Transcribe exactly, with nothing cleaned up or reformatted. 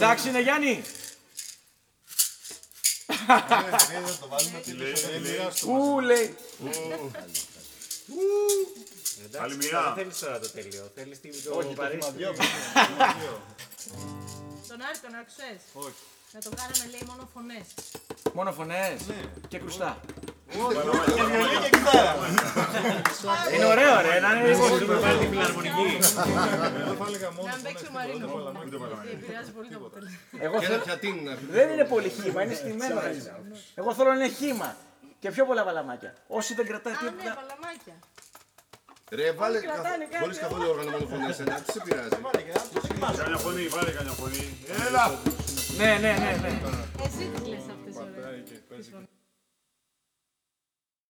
Εντάξει είναι Γιάννη. Ου λέει. Άλλη μία. Δεν θέλεις τώρα το τέλειο, θέλεις το παρίστημα. Τον Άρη τον άκουσες? Όχι. Να το κάναμε λέει μόνο φωνές. Μόνο φωνές και κρουστά. Και βιολί και κιθάρα. Είναι ωραίο ρε, να είναι λίγο. Μπορούμε πάλι τη φιλαρμονική. Να μην παίξει ο Μαρίνο. Επηρεάζει πολύ το αποτέλεσμα. Εγώ θέλω... Δεν είναι πολύ χύμα, είναι στημένο. Εγώ θέλω να είναι χύμα. Και πιο πολλά βαλαμάκια. Όσοι δεν κρατάει Α, ναι, τίποτα. παλαμάκια. Ρε, βάλε κρατάνε κάτι, χωρίς καθόλου όργανο μόνο φωνές, ένα, τι σε πειράζει. Κάνε φωνή, βάλε κάνε φωνή. Έλα. Ναι, ναι, ναι, ναι. Εσύ τις λες αυτές ωραίες.